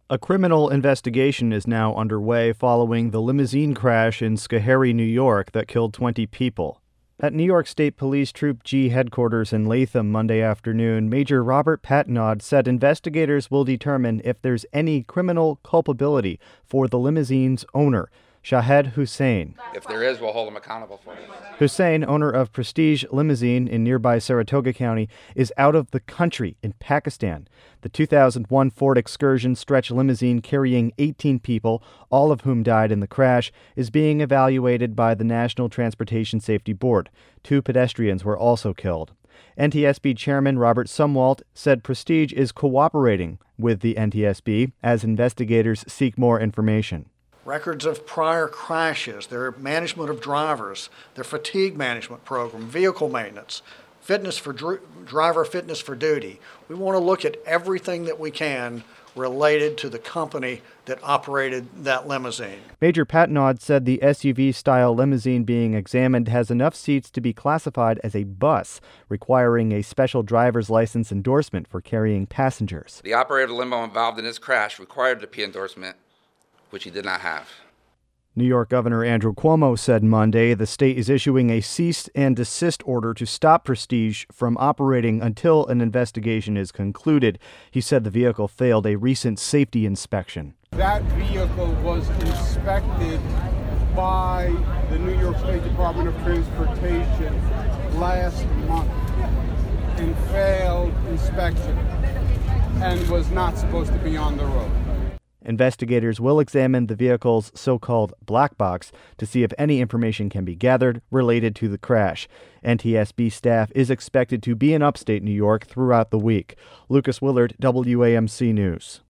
A criminal investigation is now underway following the limousine crash in Schoharie, New York that killed 20 people. At New York State Police Troop G headquarters in Latham Monday afternoon, Major Robert Patnaud said investigators will determine if there's any criminal culpability for the limousine's owner, Shahed Hussein. If there is, we'll hold him accountable for it. Hussein, owner of Prestige Limousine in nearby Saratoga County, is out of the country in Pakistan. The 2001 Ford Excursion stretch limousine carrying 18 people, all of whom died in the crash, is being evaluated by the National Transportation Safety Board. 2 pedestrians were also killed. NTSB Chairman Robert Sumwalt said Prestige is cooperating with the NTSB as investigators seek more information. Records of prior crashes, their management of drivers, their fatigue management program, vehicle maintenance, fitness for driver fitness for duty. We want to look at everything that we can related to the company that operated that limousine. Major Patnaud said the SUV-style limousine being examined has enough seats to be classified as a bus, requiring a special driver's license endorsement for carrying passengers. The operator of the limo involved in this crash required the P endorsement, which he did not have. New York Governor Andrew Cuomo said Monday the state is issuing a cease and desist order to stop Prestige from operating until an investigation is concluded. He said the vehicle failed a recent safety inspection. That vehicle was inspected by the New York State Department of Transportation last month and failed inspection and was not supposed to be on the road. Investigators will examine the vehicle's so-called black box to see if any information can be gathered related to the crash. NTSB staff is expected to be in upstate New York throughout the week. Lucas Willard, WAMC News.